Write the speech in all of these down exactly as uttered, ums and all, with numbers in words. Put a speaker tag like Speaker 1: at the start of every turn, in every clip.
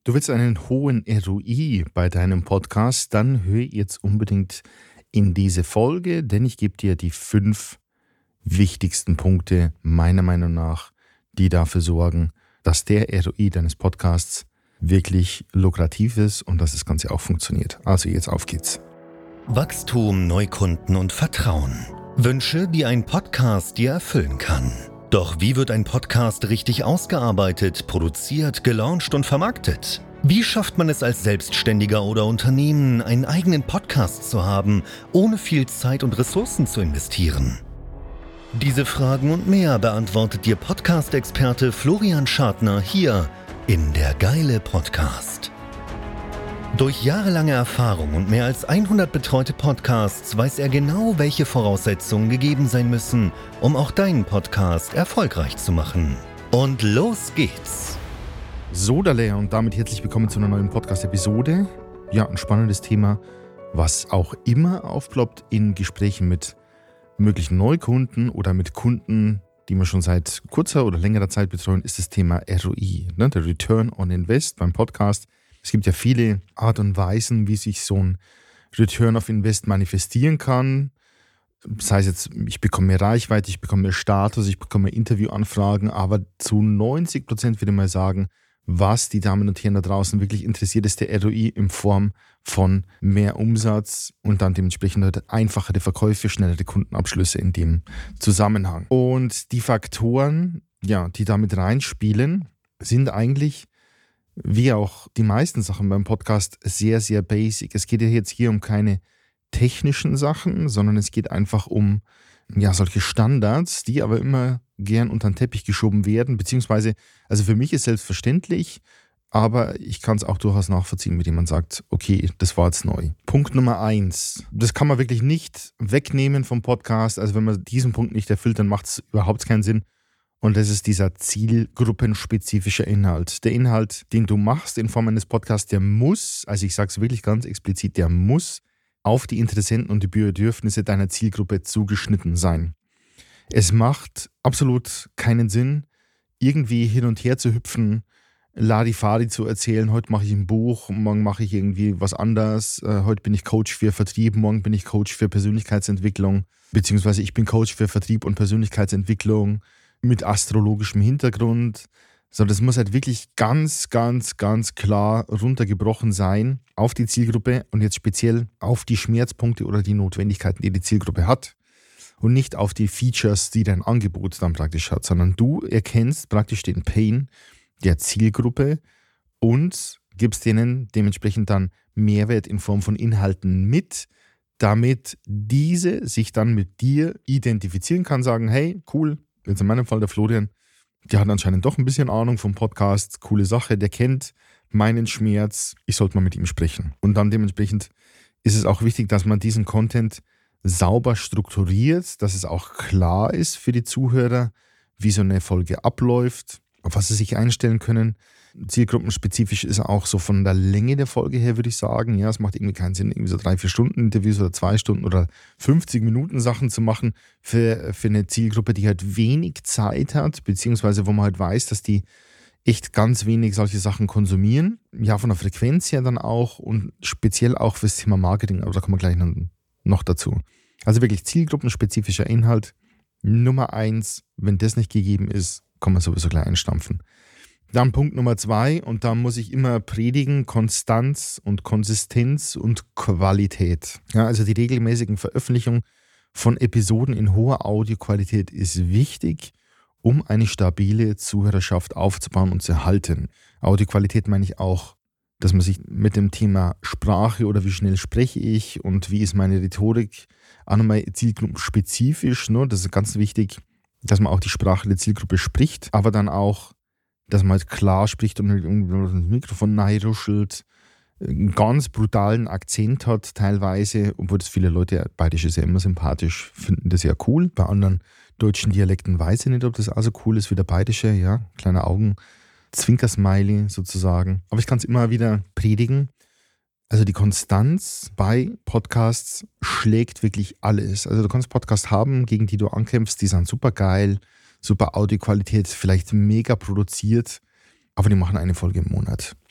Speaker 1: Du willst einen hohen R O I bei deinem Podcast, dann hör jetzt unbedingt in diese Folge, denn ich gebe dir die fünf wichtigsten Punkte meiner Meinung nach, die dafür sorgen, dass der R O I deines Podcasts wirklich lukrativ ist und dass das Ganze auch funktioniert. Also jetzt auf geht's.
Speaker 2: Wachstum, Neukunden und Vertrauen. Wünsche, die ein Podcast dir erfüllen kann. Doch wie wird ein Podcast richtig ausgearbeitet, produziert, gelauncht und vermarktet? Wie schafft man es als Selbstständiger oder Unternehmen, einen eigenen Podcast zu haben, ohne viel Zeit und Ressourcen zu investieren? Diese Fragen und mehr beantwortet dir Podcast-Experte Florian Schartner hier in der Geile Podcast. Durch jahrelange Erfahrung und mehr als hundert betreute Podcasts weiß er genau, welche Voraussetzungen gegeben sein müssen, um auch deinen Podcast erfolgreich zu machen. Und los geht's!
Speaker 1: So, Dale, und damit herzlich willkommen zu einer neuen Podcast-Episode. Ja, ein spannendes Thema, was auch immer aufploppt in Gesprächen mit möglichen Neukunden oder mit Kunden, die wir schon seit kurzer oder längerer Zeit betreuen, ist das Thema R O I, ne? Der Return on Invest beim Podcast. Es gibt ja viele Art und Weisen, wie sich so ein Return of Invest manifestieren kann. Das heißt jetzt, ich bekomme mehr Reichweite, ich bekomme mehr Status, ich bekomme mehr Interviewanfragen, aber zu neunzig Prozent würde ich mal sagen, was die Damen und Herren da draußen wirklich interessiert, ist der R O I in Form von mehr Umsatz und dann dementsprechend halt einfachere Verkäufe, schnellere Kundenabschlüsse in dem Zusammenhang. Und die Faktoren, ja, die damit reinspielen, sind eigentlich, wie auch die meisten Sachen beim Podcast, sehr, sehr basic. Es geht ja jetzt hier um keine technischen Sachen, sondern es geht einfach um ja, solche Standards, die aber immer gern unter den Teppich geschoben werden, beziehungsweise, also für mich ist selbstverständlich, aber ich kann es auch durchaus nachvollziehen, mit dem man sagt, okay, das war jetzt neu. Punkt Nummer eins, das kann man wirklich nicht wegnehmen vom Podcast, also wenn man diesen Punkt nicht erfüllt, dann macht es überhaupt keinen Sinn. Und das ist dieser zielgruppenspezifische Inhalt. Der Inhalt, den du machst in Form eines Podcasts, der muss, also ich sage es wirklich ganz explizit, der muss auf die Interessenten und die Bedürfnisse deiner Zielgruppe zugeschnitten sein. Es macht absolut keinen Sinn, irgendwie hin und her zu hüpfen, Larifari zu erzählen, heute mache ich ein Buch, morgen mache ich irgendwie was anderes, heute bin ich Coach für Vertrieb, morgen bin ich Coach für Persönlichkeitsentwicklung, beziehungsweise ich bin Coach für Vertrieb und Persönlichkeitsentwicklung mit astrologischem Hintergrund. So, das muss halt wirklich ganz, ganz, ganz klar runtergebrochen sein auf die Zielgruppe und jetzt speziell auf die Schmerzpunkte oder die Notwendigkeiten, die die Zielgruppe hat und nicht auf die Features, die dein Angebot dann praktisch hat, sondern du erkennst praktisch den Pain der Zielgruppe und gibst denen dementsprechend dann Mehrwert in Form von Inhalten mit, damit diese sich dann mit dir identifizieren kann, sagen, hey, cool, jetzt in meinem Fall der Florian, der hat anscheinend doch ein bisschen Ahnung vom Podcast, coole Sache, der kennt meinen Schmerz, ich sollte mal mit ihm sprechen. Und dann dementsprechend ist es auch wichtig, dass man diesen Content sauber strukturiert, dass es auch klar ist für die Zuhörer, wie so eine Folge abläuft, auf was sie sich einstellen können. Zielgruppenspezifisch ist auch so von der Länge der Folge her, würde ich sagen. Ja, es macht irgendwie keinen Sinn, irgendwie so drei, vier Stunden Interviews oder zwei Stunden oder fünfzig Minuten Sachen zu machen für, für eine Zielgruppe, die halt wenig Zeit hat, beziehungsweise wo man halt weiß, dass die echt ganz wenig solche Sachen konsumieren. Ja, von der Frequenz her dann auch und speziell auch fürs Thema Marketing, aber da kommen wir gleich noch dazu. Also wirklich zielgruppenspezifischer Inhalt. Nummer eins, wenn das nicht gegeben ist, kann man sowieso gleich einstampfen. Dann Punkt Nummer zwei, und da muss ich immer predigen, Konstanz und Konsistenz und Qualität. Ja, also die regelmäßigen Veröffentlichungen von Episoden in hoher Audioqualität ist wichtig, um eine stabile Zuhörerschaft aufzubauen und zu erhalten. Audioqualität meine ich auch, dass man sich mit dem Thema Sprache oder wie schnell spreche ich und wie ist meine Rhetorik auch nochmal zielgruppenspezifisch, ne? Das ist ganz wichtig, dass man auch die Sprache der Zielgruppe spricht, aber dann auch, dass man halt klar spricht und das Mikrofon neiruschelt, einen ganz brutalen Akzent hat teilweise, obwohl das viele Leute, bayerisch ist ja immer sympathisch, finden das ja cool. Bei anderen deutschen Dialekten weiß ich nicht, ob das auch so cool ist wie der bayerische, ja, kleine Augen, Zwinkersmiley sozusagen. Aber ich kann es immer wieder predigen. Also die Konstanz bei Podcasts schlägt wirklich alles. Also du kannst Podcasts haben, gegen die du ankämpfst, die sind super geil, super Audioqualität, vielleicht mega produziert, aber die machen eine Folge im Monat.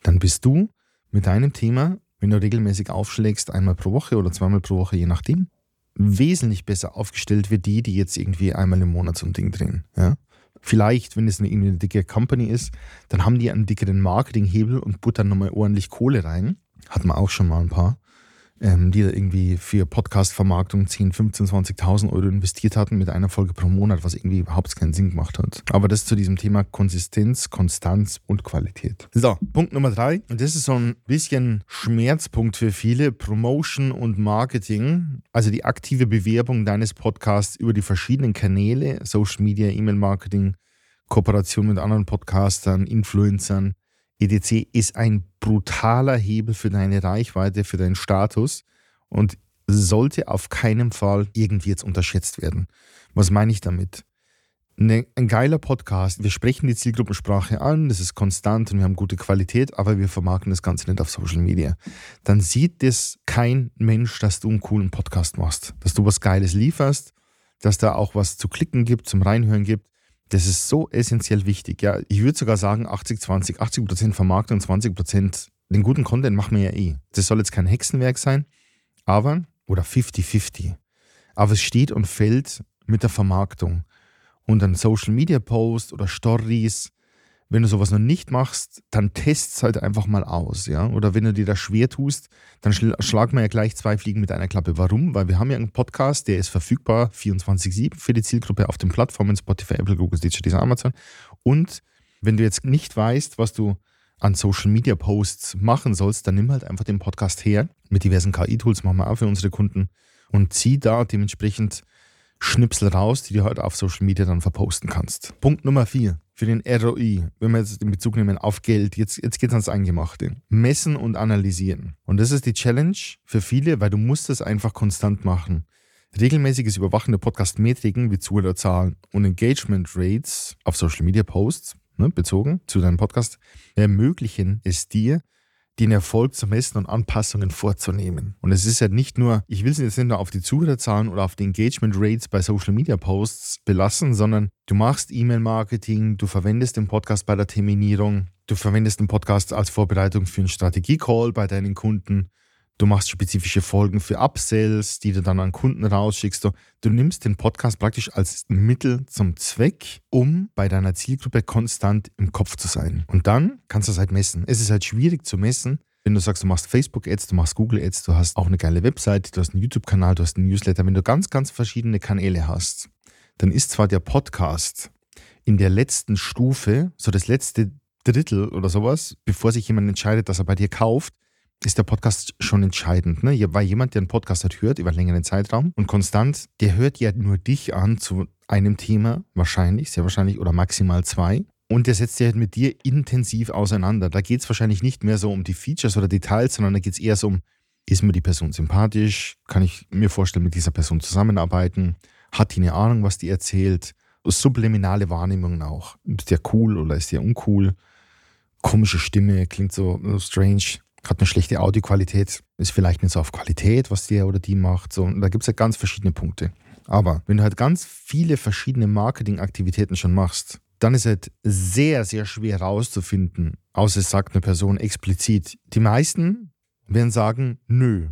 Speaker 1: dann bist du mit deinem Thema, wenn du regelmäßig aufschlägst, einmal pro Woche oder zweimal pro Woche, je nachdem, wesentlich besser aufgestellt wie die, die jetzt irgendwie einmal im Monat so ein Ding drehen. Ja? Vielleicht, wenn es eine, irgendwie eine dicke Company ist, dann haben die einen dickeren Marketinghebel und buttern nochmal ordentlich Kohle rein. Hatten wir auch schon mal ein paar, ähm, die da irgendwie für Podcast-Vermarktung zehn, fünfzehn, zwanzigtausend Euro investiert hatten mit einer Folge pro Monat, was irgendwie überhaupt keinen Sinn gemacht hat. Aber das zu diesem Thema Konsistenz, Konstanz und Qualität. So, Punkt Nummer drei. Und das ist so ein bisschen Schmerzpunkt für viele. Promotion und Marketing. Also die aktive Bewerbung deines Podcasts über die verschiedenen Kanäle, Social Media, E-Mail-Marketing, Kooperation mit anderen Podcastern, Influencern, et cetera ist ein brutaler Hebel für deine Reichweite, für deinen Status und sollte auf keinen Fall irgendwie jetzt unterschätzt werden. Was meine ich damit? Ne, ein geiler Podcast, wir sprechen die Zielgruppensprache an, das ist konstant und wir haben gute Qualität, aber wir vermarkten das Ganze nicht auf Social Media. Dann sieht das kein Mensch, dass du einen coolen Podcast machst, dass du was Geiles lieferst, dass da auch was zu klicken gibt, zum Reinhören gibt. Das ist so essentiell wichtig. Ja, ich würde sogar sagen achtzig zwanzig, achtzig Prozent Vermarktung, zwanzig Prozent den guten Content machen wir ja eh. Das soll jetzt kein Hexenwerk sein, aber, oder fünfzig fünfzig. Aber es steht und fällt mit der Vermarktung. Und ein Social Media Post oder Stories, wenn du sowas noch nicht machst, dann test es halt einfach mal aus. Ja? Oder wenn du dir das schwer tust, dann schlagen wir ja gleich zwei Fliegen mit einer Klappe. Warum? Weil wir haben ja einen Podcast, der ist verfügbar vierundzwanzig sieben für die Zielgruppe auf den Plattformen Spotify, Apple, Google, Stitcher, Deezer, Amazon. Und wenn du jetzt nicht weißt, was du an Social Media Posts machen sollst, dann nimm halt einfach den Podcast her. Mit diversen K I-Tools machen wir auch für unsere Kunden und zieh da dementsprechend Schnipsel raus, die du halt auf Social Media dann verposten kannst. Punkt Nummer vier. Für den R O I, wenn wir jetzt den Bezug nehmen auf Geld, jetzt, jetzt geht es ans Eingemachte. Messen und analysieren. Und das ist die Challenge für viele, weil du musst das einfach konstant machen. Regelmäßiges Überwachen der Podcast-Metriken wie Zuhörerzahlen und Engagement Rates auf Social Media Posts, ne, bezogen zu deinem Podcast, ermöglichen es dir, den Erfolg zu messen und Anpassungen vorzunehmen. Und es ist ja nicht nur, ich will es jetzt nicht nur auf die Zuhörerzahlen oder auf die Engagement Rates bei Social Media Posts belassen, sondern du machst E-Mail-Marketing, du verwendest den Podcast bei der Terminierung, du verwendest den Podcast als Vorbereitung für einen Strategie-Call bei deinen Kunden, du machst spezifische Folgen für Upsells, die du dann an Kunden rausschickst. Du, du nimmst den Podcast praktisch als Mittel zum Zweck, um bei deiner Zielgruppe konstant im Kopf zu sein. Und dann kannst du es halt messen. Es ist halt schwierig zu messen, wenn du sagst, du machst Facebook-Ads, du machst Google-Ads, du hast auch eine geile Website, du hast einen YouTube-Kanal, du hast einen Newsletter. Wenn du ganz, ganz verschiedene Kanäle hast, dann ist zwar der Podcast in der letzten Stufe, so das letzte Drittel oder sowas, bevor sich jemand entscheidet, dass er bei dir kauft, ist der Podcast schon entscheidend, ne? Weil jemand, der einen Podcast hat, hört über einen längeren Zeitraum und konstant, der hört ja nur dich an zu einem Thema, wahrscheinlich, sehr wahrscheinlich oder maximal zwei. Und der setzt sich halt mit dir intensiv auseinander. Da geht es wahrscheinlich nicht mehr so um die Features oder Details, sondern da geht es eher so um, ist mir die Person sympathisch? Kann ich mir vorstellen, mit dieser Person zusammenarbeiten? Hat die eine Ahnung, was die erzählt? Subliminale Wahrnehmungen auch. Ist der cool oder ist der uncool? Komische Stimme, klingt so, so strange. Hat eine schlechte Audioqualität, ist vielleicht nicht so auf Qualität, was der oder die macht. So, und da gibt es ja ganz verschiedene Punkte. Aber wenn du halt ganz viele verschiedene Marketingaktivitäten schon machst, dann ist es halt sehr, sehr schwer rauszufinden, außer es sagt eine Person explizit. Die meisten werden sagen, nö.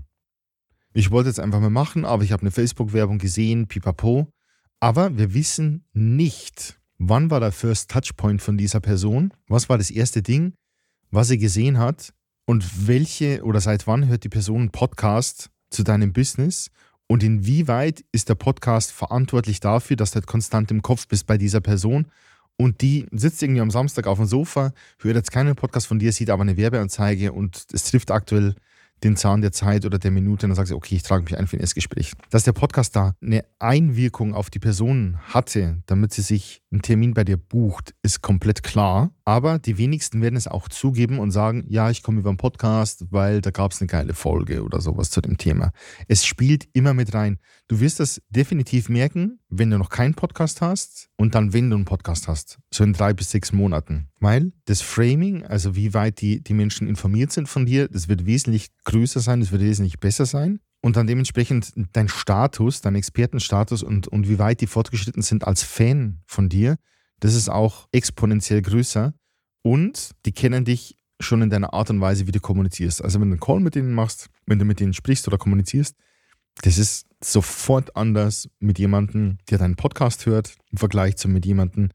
Speaker 1: Ich wollte es einfach mal machen, aber ich habe eine Facebook-Werbung gesehen, pipapo. Aber wir wissen nicht, wann war der First Touchpoint von dieser Person, was war das erste Ding, was sie gesehen hat, und welche oder seit wann hört die Person einen Podcast zu deinem Business und inwieweit ist der Podcast verantwortlich dafür, dass du halt konstant im Kopf bist bei dieser Person und die sitzt irgendwie am Samstag auf dem Sofa, hört jetzt keinen Podcast von dir, sieht aber eine Werbeanzeige und es trifft aktuell den Zahn der Zeit oder der Minute und dann sagst du, okay, ich trage mich ein für ein Erstgespräch. Dass der Podcast da eine Einwirkung auf die Person hatte, damit sie sich einen Termin bei dir bucht, ist komplett klar. Aber die wenigsten werden es auch zugeben und sagen, ja, ich komme über einen Podcast, weil da gab es eine geile Folge oder sowas zu dem Thema. Es spielt immer mit rein. Du wirst das definitiv merken, wenn du noch keinen Podcast hast und dann, wenn du einen Podcast hast, so in drei bis sechs Monaten. Weil das Framing, also wie weit die, die Menschen informiert sind von dir, das wird wesentlich größer sein, das wird wesentlich besser sein. Und dann dementsprechend dein Status, dein Expertenstatus und, und wie weit die fortgeschritten sind als Fan von dir, das ist auch exponentiell größer. Und die kennen dich schon in deiner Art und Weise, wie du kommunizierst. Also wenn du einen Call mit denen machst, wenn du mit denen sprichst oder kommunizierst, das ist sofort anders mit jemandem, der deinen Podcast hört, im Vergleich zu mit jemandem,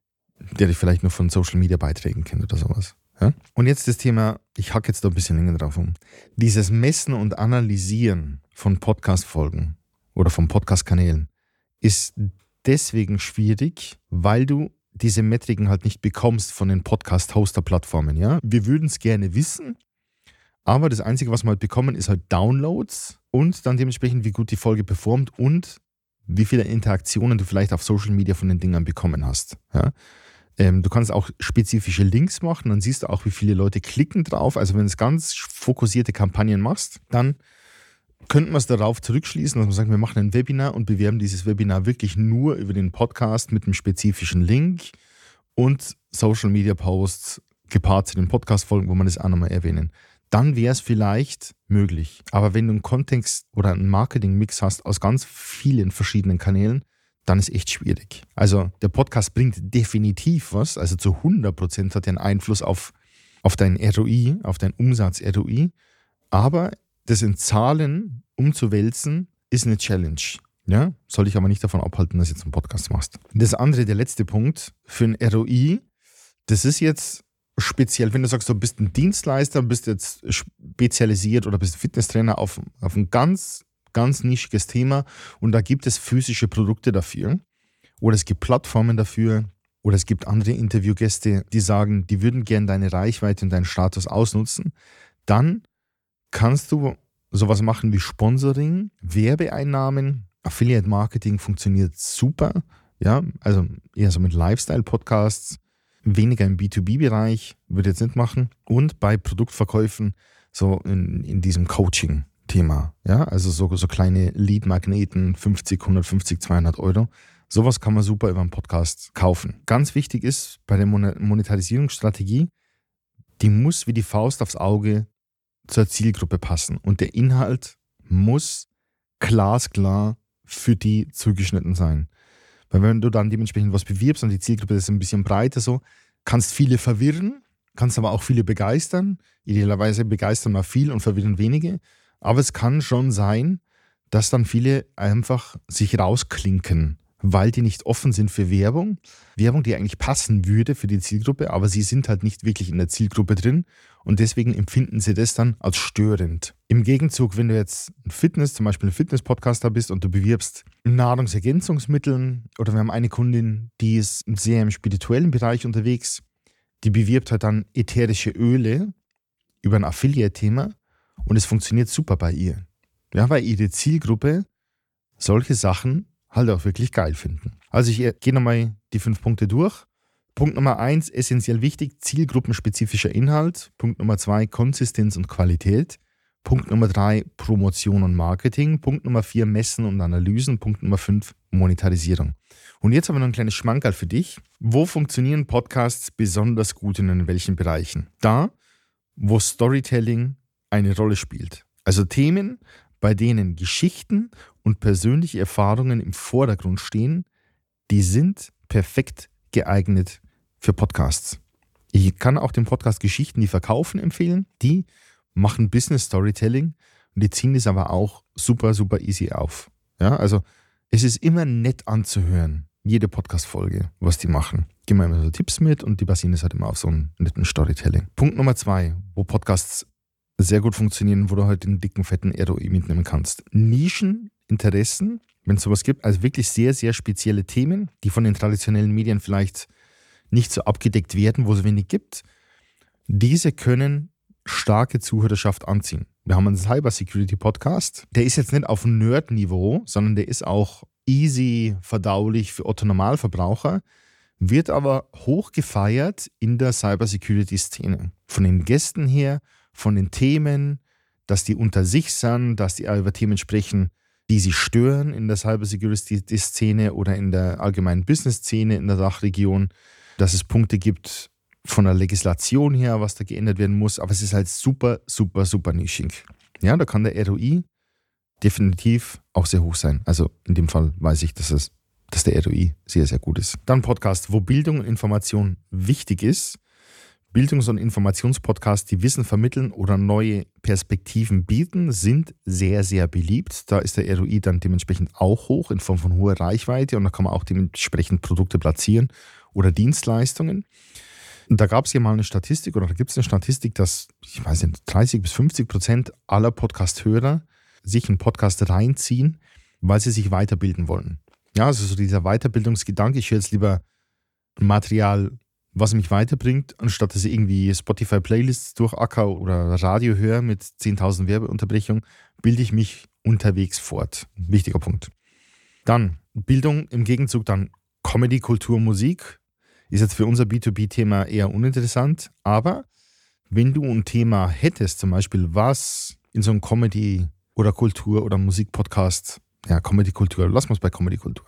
Speaker 1: der dich vielleicht nur von Social-Media-Beiträgen kennt oder sowas. Ja? Und jetzt das Thema, ich hacke jetzt da ein bisschen länger drauf um. Dieses Messen und Analysieren von Podcast-Folgen oder von Podcast-Kanälen ist deswegen schwierig, weil du diese Metriken halt nicht bekommst von den Podcast-Hoster-Plattformen. Ja? Wir würden es gerne wissen, aber das Einzige, was wir halt bekommen, ist halt Downloads und dann dementsprechend, wie gut die Folge performt und wie viele Interaktionen du vielleicht auf Social Media von den Dingern bekommen hast. Ja? Ähm, du kannst auch spezifische Links machen, dann siehst du auch, wie viele Leute klicken drauf. Also wenn du ganz fokussierte Kampagnen machst, dann könnten wir es darauf zurückschließen, dass wir sagen, wir machen ein Webinar und bewerben dieses Webinar wirklich nur über den Podcast mit einem spezifischen Link und Social Media Posts gepaart zu den Podcast-Folgen, wo man das auch nochmal erwähnen. Dann wäre es vielleicht möglich. Aber wenn du einen Kontext oder einen Marketing-Mix hast aus ganz vielen verschiedenen Kanälen, dann ist echt schwierig. Also der Podcast bringt definitiv was, also zu hundert Prozent hat er einen Einfluss auf, auf dein R O I, auf deinen Umsatz-R O I, aber das in Zahlen umzuwälzen, ist eine Challenge. Ja? Soll dich aber nicht davon abhalten, dass du jetzt einen Podcast machst. Das andere, der letzte Punkt für ein R O I, das ist jetzt speziell, wenn du sagst, du bist ein Dienstleister, bist jetzt spezialisiert oder bist Fitnesstrainer auf, auf ein ganz, ganz nischiges Thema und da gibt es physische Produkte dafür oder es gibt Plattformen dafür oder es gibt andere Interviewgäste, die sagen, die würden gerne deine Reichweite und deinen Status ausnutzen, dann kannst du sowas machen wie Sponsoring, Werbeeinnahmen, Affiliate-Marketing funktioniert super, ja, also eher so mit Lifestyle-Podcasts, weniger im B zwei B-Bereich, würde jetzt nicht machen. Und bei Produktverkäufen so in, in diesem Coaching-Thema. Ja? Also so, so kleine Lead-Magneten, fünfzig, hundertfünfzig, zweihundert Euro. Sowas kann man super über einen Podcast kaufen. Ganz wichtig ist bei der Monetarisierungsstrategie, die muss wie die Faust aufs Auge zur Zielgruppe passen. Und der Inhalt muss glasklar für die zugeschnitten sein. Weil wenn du dann dementsprechend was bewirbst und die Zielgruppe ist ein bisschen breiter so, kannst viele verwirren, kannst aber auch viele begeistern. Idealerweise begeistern wir viel und verwirren wenige. Aber es kann schon sein, dass dann viele einfach sich rausklinken, weil die nicht offen sind für Werbung. Werbung, die eigentlich passen würde für die Zielgruppe, aber sie sind halt nicht wirklich in der Zielgruppe drin und deswegen empfinden sie das dann als störend. Im Gegenzug, wenn du jetzt ein Fitness, zum Beispiel ein Fitness-Podcaster bist und du bewirbst Nahrungsergänzungsmittel oder wir haben eine Kundin, die ist sehr im spirituellen Bereich unterwegs, die bewirbt halt dann ätherische Öle über ein Affiliate-Thema und es funktioniert super bei ihr. Ja, weil ihre Zielgruppe solche Sachen halt auch wirklich geil finden. Also ich gehe nochmal die fünf Punkte durch. Punkt Nummer eins, essentiell wichtig, zielgruppenspezifischer Inhalt. Punkt Nummer zwei, Konsistenz und Qualität. Punkt Nummer drei, Promotion und Marketing. Punkt Nummer vier, Messen und Analysen. Punkt Nummer fünf, Monetarisierung. Und jetzt haben wir noch ein kleines Schmankerl für dich. Wo funktionieren Podcasts besonders gut und in welchen Bereichen? Da, wo Storytelling eine Rolle spielt. Also Themen, bei denen Geschichten und persönliche Erfahrungen im Vordergrund stehen, die sind perfekt geeignet für Podcasts. Ich kann auch den Podcast Geschichten, die verkaufen, empfehlen. Die machen Business Storytelling und die ziehen das aber auch super, super easy auf. Ja, also es ist immer nett anzuhören, jede Podcast-Folge, was die machen. Geben wir immer so Tipps mit und die basieren das halt immer auf so einem netten Storytelling. Punkt Nummer zwei, wo Podcasts sehr gut funktionieren, wo du halt den dicken, fetten R O I mitnehmen kannst. Nischeninteressen, wenn es sowas gibt, also wirklich sehr, sehr spezielle Themen, die von den traditionellen Medien vielleicht nicht so abgedeckt werden, wo es wenig gibt, diese können starke Zuhörerschaft anziehen. Wir haben einen Cyber-Security-Podcast, der ist jetzt nicht auf Nerd-Niveau, sondern der ist auch easy verdaulich für Otto-Normalverbraucher, wird aber hoch gefeiert in der Cyber-Security-Szene. Von den Gästen her, von den Themen, dass die unter sich sind, dass die über Themen sprechen, die sie stören in der Cybersecurity-Szene oder in der allgemeinen Business-Szene in der Dachregion, dass es Punkte gibt von der Legislation her, was da geändert werden muss, aber es ist halt super, super, super nischig. Ja, da kann der R O I definitiv auch sehr hoch sein. Also in dem Fall weiß ich, dass, es, dass der R O I sehr, sehr gut ist. Dann Podcast, wo Bildung und Information wichtig ist. Bildungs- und Informationspodcasts, die Wissen vermitteln oder neue Perspektiven bieten, sind sehr, sehr beliebt. Da ist der R O I dann dementsprechend auch hoch in Form von hoher Reichweite und da kann man auch dementsprechend Produkte platzieren oder Dienstleistungen. Und da gab es ja mal eine Statistik oder da gibt es eine Statistik, dass, ich weiß nicht, dreißig bis fünfzig Prozent aller Podcast-Hörer sich einen Podcast reinziehen, weil sie sich weiterbilden wollen. Ja, also so dieser Weiterbildungsgedanke, ich höre jetzt lieber Material, was mich weiterbringt, anstatt dass ich irgendwie Spotify-Playlists durchacker oder Radio höre mit zehntausend Werbeunterbrechungen, bilde ich mich unterwegs fort. Wichtiger Punkt. Dann Bildung im Gegenzug, dann Comedy, Kultur, Musik. Ist jetzt für unser B zwei B-Thema eher uninteressant, aber wenn du ein Thema hättest, zum Beispiel was in so einem Comedy- oder Kultur- oder Musikpodcast, ja, Comedy-Kultur, lass uns bei Comedy-Kultur,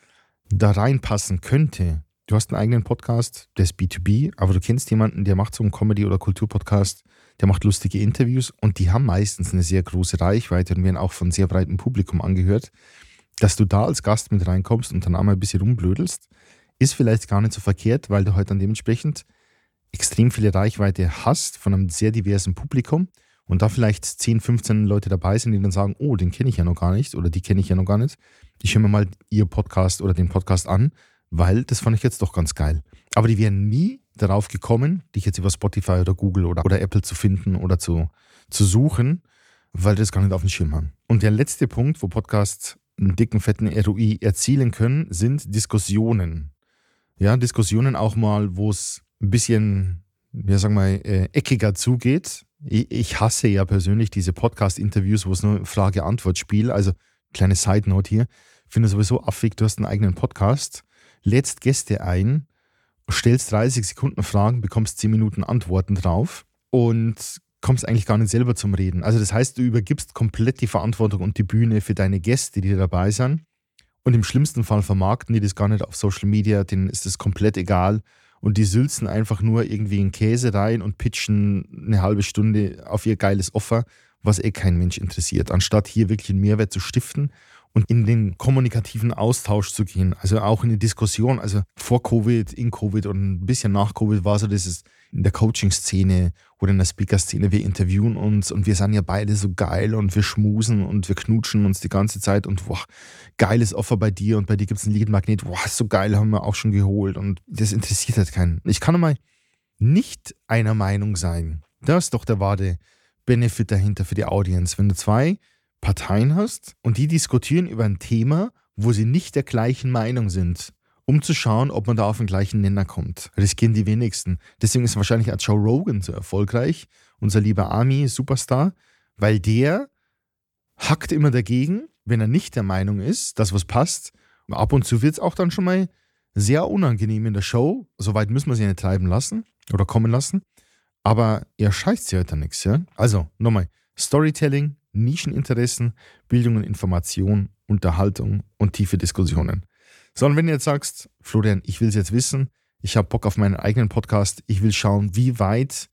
Speaker 1: da reinpassen könnte. Du hast einen eigenen Podcast, der ist B zwei B, aber du kennst jemanden, der macht so einen Comedy- oder Kulturpodcast, der macht lustige Interviews und die haben meistens eine sehr große Reichweite und werden auch von sehr breitem Publikum angehört. Dass du da als Gast mit reinkommst und dann einmal ein bisschen rumblödelst, ist vielleicht gar nicht so verkehrt, weil du halt dann dementsprechend extrem viele Reichweite hast von einem sehr diversen Publikum und da vielleicht zehn, fünfzehn Leute dabei sind, die dann sagen, oh, den kenne ich ja noch gar nicht oder die kenne ich ja noch gar nicht. Ich höre mir mal ihr Podcast oder den Podcast an, weil das fand ich jetzt doch ganz geil. Aber die wären nie darauf gekommen, dich jetzt über Spotify oder Google oder, oder Apple zu finden oder zu, zu suchen, weil die das gar nicht auf dem Schirm haben. Und der letzte Punkt, wo Podcasts einen dicken, fetten R O I erzielen können, sind Diskussionen. Ja, Diskussionen auch mal, wo es ein bisschen, ja, sagen wir mal, äh, eckiger zugeht. Ich, ich hasse ja persönlich diese Podcast-Interviews, wo es nur Frage-Antwort-Spiel, also kleine Side-Note hier, finde sowieso affig, du hast einen eigenen Podcast, lädst Gäste ein, stellst dreißig Sekunden Fragen, bekommst zehn Minuten Antworten drauf und kommst eigentlich gar nicht selber zum Reden. Also das heißt, du übergibst komplett die Verantwortung und die Bühne für deine Gäste, die dabei sind. Und im schlimmsten Fall vermarkten die das gar nicht auf Social Media, denen ist das komplett egal. Und die sülzen einfach nur irgendwie einen Käse rein und pitchen eine halbe Stunde auf ihr geiles Offer, was eh kein Mensch interessiert. Anstatt hier wirklich einen Mehrwert zu stiften und in den kommunikativen Austausch zu gehen, also auch in die Diskussion, also vor Covid, in Covid und ein bisschen nach Covid war so, das ist in der Coaching-Szene oder in der Speaker-Szene, wir interviewen uns und wir sind ja beide so geil und wir schmusen und wir knutschen uns die ganze Zeit und boah, geiles Offer bei dir und bei dir gibt es ein Lead-Magnet, boah, so geil, haben wir auch schon geholt und das interessiert halt keinen. Ich kann mal nicht einer Meinung sein. Das ist doch der wahre Benefit dahinter für die Audience, wenn du zwei Parteien hast und die diskutieren über ein Thema, wo sie nicht der gleichen Meinung sind, um zu schauen, ob man da auf den gleichen Nenner kommt. Riskieren die wenigsten. Deswegen ist wahrscheinlich als Joe Rogan so erfolgreich, unser lieber Army-Superstar, weil der hackt immer dagegen, wenn er nicht der Meinung ist, dass was passt. Und ab und zu wird es auch dann schon mal sehr unangenehm in der Show. Soweit müssen wir sie nicht treiben lassen oder kommen lassen. Aber er scheißt sich halt dann nichts. Ja? Also nochmal, Storytelling, Nischeninteressen, Bildung und Information, Unterhaltung und tiefe Diskussionen. So, und wenn du jetzt sagst, Florian, ich will es jetzt wissen, ich habe Bock auf meinen eigenen Podcast, ich will schauen, wie weit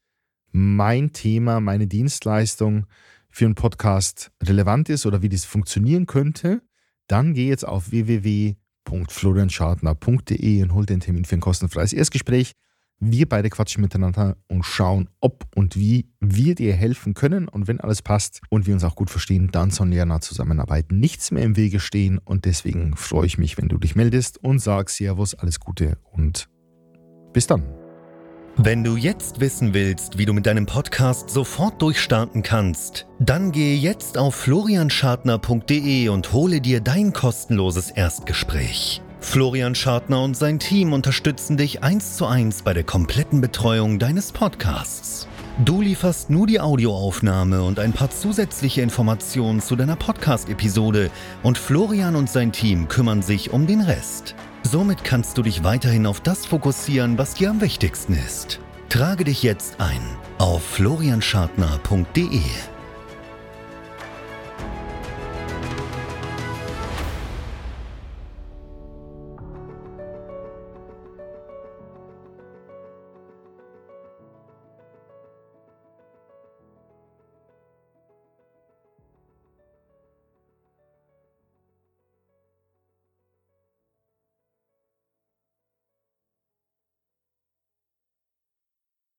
Speaker 1: mein Thema, meine Dienstleistung für einen Podcast relevant ist oder wie das funktionieren könnte, dann geh jetzt auf w w w punkt florian schartner punkt d e und hol den Termin für ein kostenfreies Erstgespräch. Wir beide quatschen miteinander und schauen, ob und wie wir dir helfen können. Und wenn alles passt und wir uns auch gut verstehen, dann soll ja nach Zusammenarbeit nichts mehr im Wege stehen. Und deswegen freue ich mich, wenn du dich meldest und sagst Servus, alles Gute und bis dann.
Speaker 2: Wenn du jetzt wissen willst, wie du mit deinem Podcast sofort durchstarten kannst, dann gehe jetzt auf florian schartner punkt d e und hole dir dein kostenloses Erstgespräch. Florian Schartner und sein Team unterstützen dich eins zu eins bei der kompletten Betreuung deines Podcasts. Du lieferst nur die Audioaufnahme und ein paar zusätzliche Informationen zu deiner Podcast-Episode und Florian und sein Team kümmern sich um den Rest. Somit kannst du dich weiterhin auf das fokussieren, was dir am wichtigsten ist. Trage dich jetzt ein auf florian schartner punkt d e.